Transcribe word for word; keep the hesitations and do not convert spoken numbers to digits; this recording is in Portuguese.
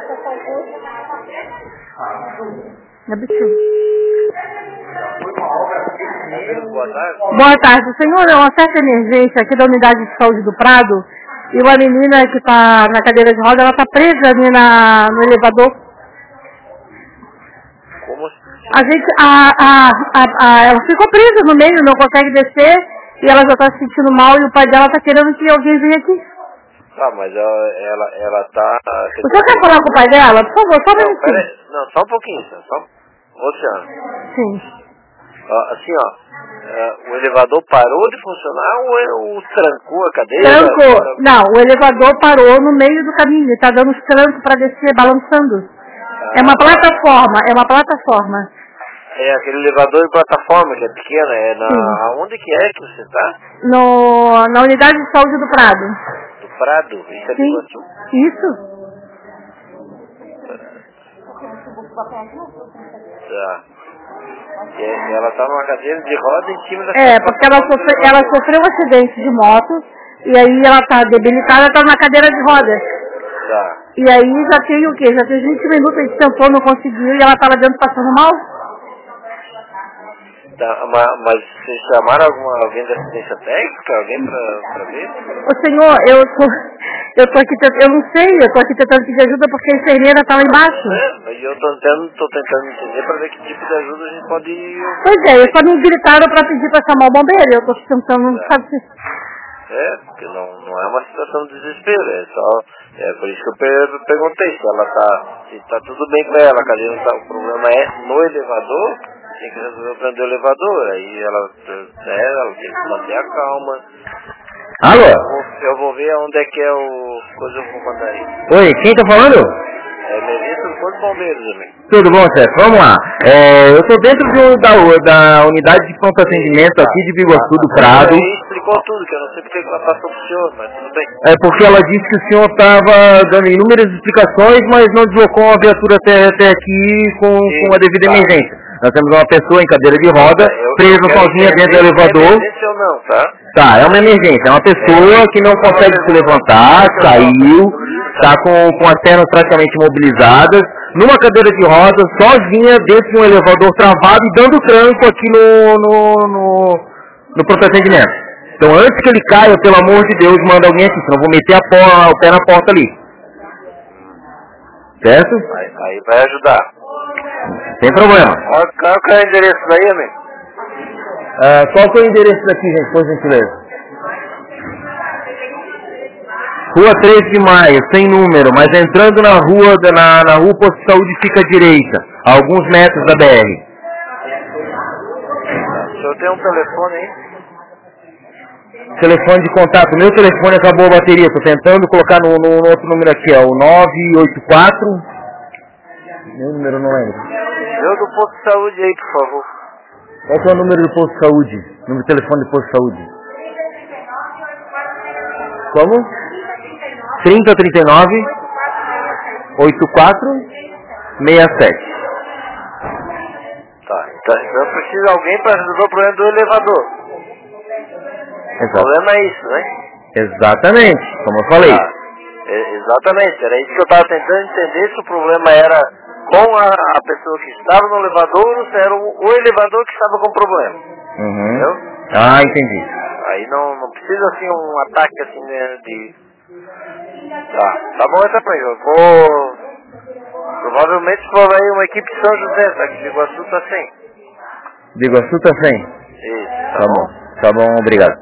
Boa tarde. Senhor, é uma certa emergência aqui da unidade de saúde do Prado e uma menina que está na cadeira de roda, ela está presa ali na, no elevador. Como? A gente, a, a, a, a, ela ficou presa no meio, não consegue descer e ela já está se sentindo mal e o pai dela está querendo que alguém venha aqui. Tá, mas ela, ela, ela tá... O senhor quer falar com o pai dela? Por favor, só um Não, minutinho. pera aí. Não, só um pouquinho, só... Oceano. Sim. Ah, assim, ó, é, o elevador parou de funcionar ou, é, ou trancou a cadeira? Trancou. Para... Não, o elevador parou no meio do caminho, está dando os trancos para descer, balançando. Ah, é uma plataforma, é uma plataforma. É aquele elevador de plataforma que é pequena, é na... Sim. Aonde que é que você tá? No, na unidade de saúde do Prado. Do Prado? Isso é Sim, Biguaçu? isso. Tá. E ela tá numa cadeira de roda em cima da É, porque ela, sofre, ela sofreu um acidente de moto e aí ela tá debilitada, tá na cadeira de rodas. Tá. E aí já tem o quê? Já tem vinte minutos, a gente tentou, não conseguiu e ela tá lá dentro passando mal. Tá, mas, mas vocês chamaram alguma, alguém da assistência técnica? Alguém pra, pra ver? Ô senhor, eu tô, eu tô aqui, tent- eu não sei, eu tô aqui tentando pedir ajuda porque a enfermeira tá lá embaixo. É, e eu tô tentando, tô tentando entender pra ver que tipo de ajuda a gente pode... Pois é, eles só me gritaram pra pedir pra chamar o bombeiro, eu tô tentando, É. sabe se... É, porque não, não é uma situação de desespero, é só... É por isso que eu per- perguntei se ela tá... Se tá tudo bem com ela, cadê não tá, o problema é no elevador, tem que resolver o problema do elevador, aí ela... É, ela tem que manter a calma. Alô? Eu vou, eu vou ver onde é que é o... coisa eu vou mandar aí. Oi, quem tá falando? É emergência do Corpo de Bombeiros também. Tudo bom, chefe? Vamos lá. É, eu estou dentro do, da, da unidade de pronto atendimento aqui de Biguaçu do Prado. Aí explicou tudo, que eu não sei porque ela passou pro senhor, mas tudo bem. É porque ela disse que o senhor estava dando inúmeras explicações, mas não deslocou uma viatura até, até aqui com, com a devida tá. emergência. Nós temos uma pessoa em cadeira de roda, Eu- presa eu quero sozinha entender dentro do se é elevador. emergência ou não, tá? Tá, é uma emergência. É uma pessoa que não consegue se levantar, caiu, está com, com as pernas praticamente imobilizadas, numa cadeira de rodas, sozinha, dentro de um elevador travado e dando tranco aqui no, no, no, no pronto atendimento. Então, antes que ele caia, pelo amor de Deus, manda alguém aqui, senão eu vou meter a porra, o pé na porta ali. Certo? Aí, aí vai ajudar. Sem problema. Qual, qual que é o endereço daí, amigo? Ah, qual que é o endereço daqui, gente, por gentileza? Rua treze de maio, sem número, mas entrando na rua, na, na rua Posto de Saúde fica à direita, a alguns metros da B R. O senhor tem um telefone aí? Telefone de contato, meu telefone acabou a bateria, estou tentando colocar no, no, no outro número aqui, ó, o nove oito quatro, meu número não lembro. Eu do posto de saúde aí, por favor. Qual que é o número do posto de saúde? Número de telefone do posto de saúde? Como? trinta, trinta e nove, oitenta e quatro, sessenta e sete. Tá, então, então precisa de alguém para resolver o problema do elevador. O Exato. problema é isso, né? Exatamente, como eu falei. Tá. É, exatamente, era isso que eu estava tentando entender, se o problema era com a, a pessoa que estava no elevador ou se era o, o elevador que estava com problema. Uhum. Entendeu? Ah, entendi. Aí não, não precisa assim um ataque assim, né, de... Tá, tá bom essa pra mim. Eu vou... Provavelmente for aí uma equipe de São José, tá? Que Biguaçu tá sem. Biguaçu tá sem? Isso, tá, Tá bom. bom, tá bom, obrigado.